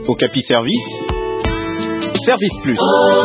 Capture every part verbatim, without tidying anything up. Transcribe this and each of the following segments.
Okapi Service, Service Plus.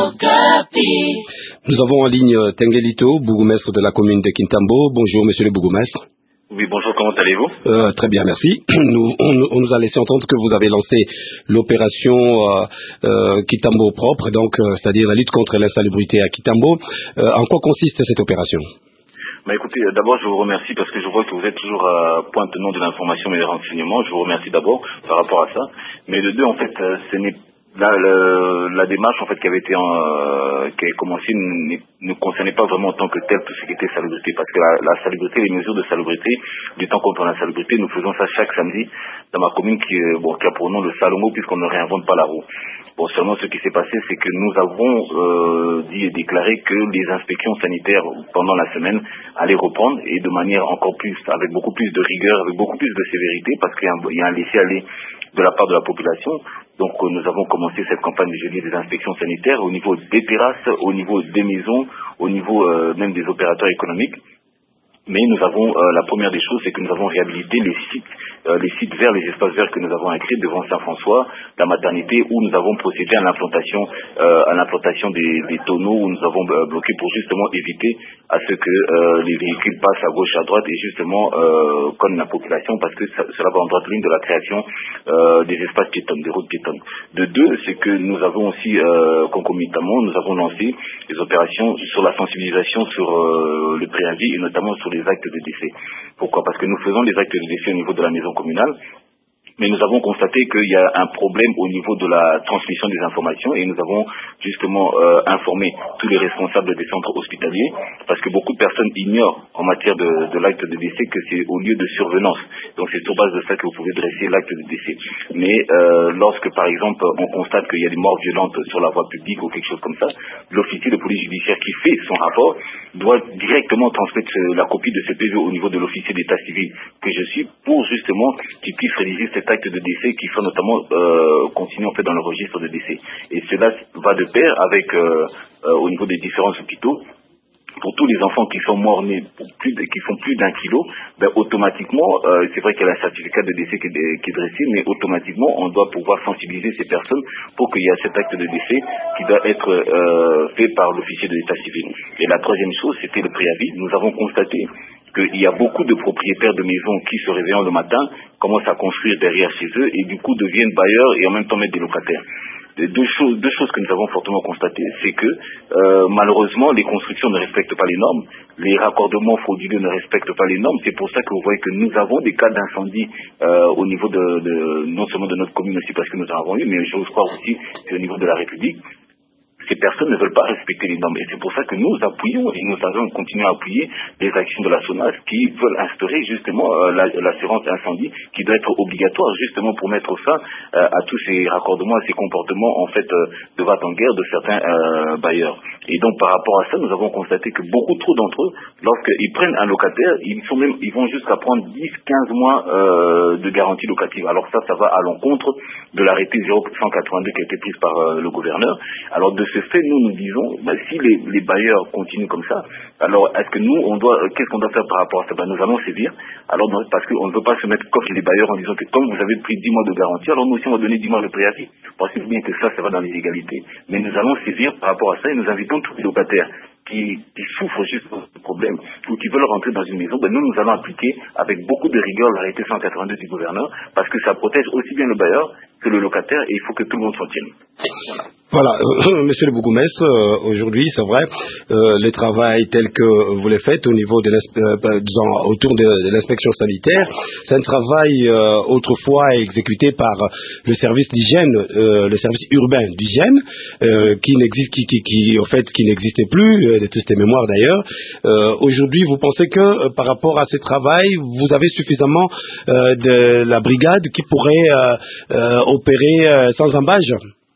Okapi. Nous avons en ligne Tengelito, bourgmestre de la commune de Kintambo. Bonjour, monsieur le bourgmestre. Oui, bonjour, comment allez-vous? euh, Très bien, merci. Nous, on, on nous a laissé entendre que vous avez lancé l'opération euh, euh, Kintambo propre, donc euh, c'est-à-dire la lutte contre l'insalubrité à Kintambo. Euh, en quoi consiste cette opération? Bah écoutez, d'abord je vous remercie parce que je vois que vous êtes toujours à point tenant de l'information et des renseignements. Je vous remercie d'abord par rapport à ça. Mais de deux, en fait, ce n'est la, la, la démarche en fait qui avait été euh, qui a commencé ne, ne concernait pas vraiment en tant que tel tout ce qui était salubrité, parce que la, la salubrité, les mesures de salubrité, du temps contre la salubrité, nous faisons ça chaque samedi dans ma commune qui, bon, qui a pour nom le Salomo, puisqu'on ne réinvente pas la roue. Bon, seulement ce qui s'est passé, c'est que nous avons euh, dit et déclaré que les inspections sanitaires pendant la semaine allaient reprendre et de manière encore plus, avec beaucoup plus de rigueur, avec beaucoup plus de sévérité, parce qu'il y a un, il y a un laisser-aller de la part de la population. Donc euh, nous avons commencé cette campagne de jeudi des inspections sanitaires au niveau des terrasses, au niveau des maisons, au niveau euh, même des opérateurs économiques. Mais nous avons, euh, la première des choses, c'est que nous avons réhabilité les sites, euh, les sites verts, les espaces verts que nous avons écrits devant Saint-François, la maternité, où nous avons procédé à l'implantation, euh, à l'implantation des, des tonneaux, où nous avons euh, bloqué pour justement éviter à ce que euh, les véhicules passent à gauche, à droite, et justement euh, comme la population, parce que ça, cela va en droite ligne de la création euh, des espaces piétons, des routes piétonnes. De deux, c'est que nous avons aussi, euh, concomitamment, nous avons lancé des opérations sur la sensibilisation sur euh, le préavis et notamment sur les actes de décès. Pourquoi? Parce que nous faisons les actes de décès au niveau de la maison communale, mais nous avons constaté qu'il y a un problème au niveau de la transmission des informations et nous avons justement euh, informé tous les responsables des centres hospitaliers, parce que beaucoup de personnes ignorent en matière de, de l'acte de décès que c'est au lieu de survenance. Donc c'est sur base de ça que vous pouvez dresser l'acte de décès. Mais euh, lorsque par exemple on constate qu'il y a des morts violentes sur la voie publique ou quelque chose comme ça, l'officier de police judiciaire qui fait son rapport doit directement transmettre la copie de ce P V au niveau de l'officier d'état civil que je suis, pour justement qu'il puisse réaliser cet acte de décès qui soit notamment euh, continué en fait dans le registre de décès. Et cela va de pair avec euh, euh, au niveau des différents hôpitaux. Pour tous les enfants qui sont morts-nés, plus de, qui font plus d'un kilo, ben automatiquement, euh, c'est vrai qu'il y a un certificat de décès qui est, qui est dressé, mais automatiquement, on doit pouvoir sensibiliser ces personnes pour qu'il y ait cet acte de décès qui doit être euh, fait par l'officier de l'état civil. Et la troisième chose, c'était le préavis. Nous avons constaté qu'il y a beaucoup de propriétaires de maisons qui, se réveillant le matin, commencent à construire derrière chez eux et du coup deviennent bailleurs et en même temps mettent des locataires. Deux choses, deux choses que nous avons fortement constatées, c'est que euh, malheureusement les constructions ne respectent pas les normes, les raccordements frauduleux ne respectent pas les normes. C'est pour ça que vous voyez que nous avons des cas d'incendie euh, au niveau de, de non seulement de notre commune aussi parce que nous en avons eu, mais j'ose croire aussi au niveau de la République. Ces personnes ne veulent pas respecter les normes et c'est pour ça que nous appuyons et nous allons continuer à appuyer les actions de la SONAS qui veulent instaurer justement euh, la, l'assurance incendie qui doit être obligatoire justement pour mettre fin euh, à tous ces raccordements, à ces comportements en fait euh, de va en guerre de certains euh, bailleurs. Et donc par rapport à ça, nous avons constaté que beaucoup trop d'entre eux, lorsqu'ils prennent un locataire, ils sont même, ils vont jusqu'à prendre dix à quinze mois euh, de garantie locative. Alors ça, ça va à l'encontre de l'arrêté zéro cent quatre-vingt-deux qui a été prise par euh, le gouverneur. Alors de ce fait, nous nous disons, ben, si les, les bailleurs continuent comme ça, alors est-ce que nous, on doit, euh, qu'est-ce qu'on doit faire par rapport à ça? Ben, nous allons sévir. Alors non, parce qu'on ne veut pas se mettre comme les bailleurs en disant que comme vous avez pris dix mois de garantie, alors nous aussi on va donner dix mois de préavis. Pensez bien que ça, ça va dans les égalités. Mais nous allons sévir par rapport à ça et nous invitons tous les locataires qui, qui souffrent juste de ce problème ou qui veulent rentrer dans une maison, ben nous, nous allons appliquer avec beaucoup de rigueur l'arrêté cent quatre-vingt-deux du gouverneur parce que ça protège aussi bien le bailleur que le locataire et il faut que tout le monde s'en tienne. Voilà. Voilà, euh, monsieur le bourgmestre, euh, aujourd'hui, c'est vrai, euh, le travail tel que vous le faites au niveau de euh, disons, autour de, de l'inspection sanitaire, c'est un travail euh, autrefois exécuté par le service d'hygiène, euh, le service urbain d'hygiène, euh, qui n'existe, qui, qui, qui, en fait, qui n'existait plus, euh, de toutes ces mémoires d'ailleurs. Euh, aujourd'hui, vous pensez que euh, par rapport à ce travail, vous avez suffisamment euh, de la brigade qui pourrait euh, euh, opérer euh, sans embâche?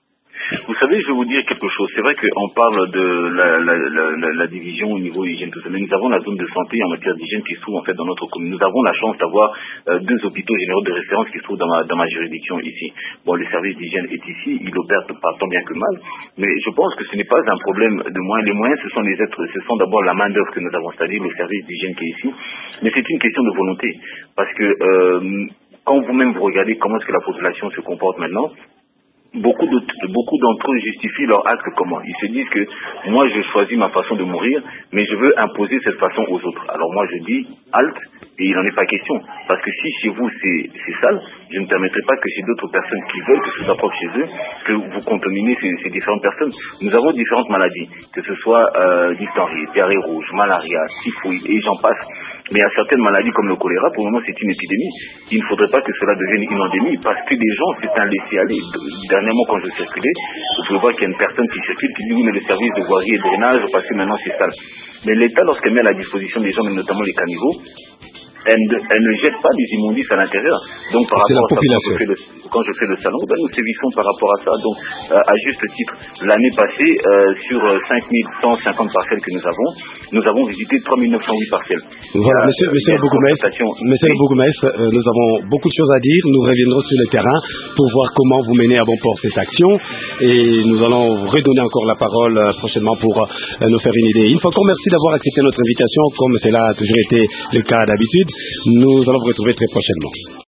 Vous savez, je vais vous dire quelque chose. C'est vrai qu'on parle de la, la, la, la, la division au niveau hygiène, tout ça, mais nous avons la zone de santé en matière d'hygiène qui se trouve en fait dans notre commune. Nous avons la chance d'avoir euh, deux hôpitaux généraux de référence qui se trouvent dans ma, dans ma juridiction ici. Bon, le service d'hygiène est ici, il opère pas tant bien que mal, mais je pense que ce n'est pas un problème de moyens. Les moyens, ce sont les êtres, ce sont d'abord la main d'œuvre que nous avons, c'est-à-dire le service d'hygiène qui est ici, mais c'est une question de volonté, parce que euh, quand vous-même vous regardez comment est-ce que la population se comporte maintenant, beaucoup de, beaucoup d'entre eux justifient leur acte comment? Ils se disent que moi je choisis ma façon de mourir, mais je veux imposer cette façon aux autres. Alors moi je dis halte, et il n'en est pas question. Parce que si chez vous c'est, c'est sale, je ne permettrai pas que chez d'autres personnes qui veulent que ce soit propre chez eux, que vous contaminez ces, ces différentes personnes. Nous avons différentes maladies, que ce soit euh, dysenterie, diarrhée rouge, malaria, typhoïde, et j'en passe. Mais il y a certaines maladies comme le choléra, pour le moment c'est une épidémie. Il ne faudrait pas que cela devienne une endémie, parce que des gens, c'est un laisser-aller. Dernièrement, quand je circulais, vous pouvez voir qu'il y a une personne qui circule qui dit oui, mais le service de voirie et de drainage, parce que maintenant c'est sale. Mais l'État, lorsqu'elle met à la disposition des gens, mais notamment les caniveaux, elle ne, elle ne jette pas des immondices à l'intérieur. Donc par c'est rapport la à ça, population. quand je fais le, quand je fais le salon, ben, nous sévissons par rapport à ça. Donc euh, à juste titre, l'année passée, euh, sur cinq mille cent cinquante parcelles que nous avons, nous avons visité trois mille neuf cent huit parcelles. Voilà, monsieur, monsieur le bourgmestre, monsieur le bourgmestre, euh, nous avons beaucoup de choses à dire. Nous reviendrons sur le terrain pour voir comment vous menez à bon port cette action. Et nous allons vous redonner encore la parole euh, prochainement pour euh, nous faire une idée. Une fois encore, merci d'avoir accepté notre invitation, comme cela a toujours été le cas d'habitude. Nous allons vous retrouver très prochainement.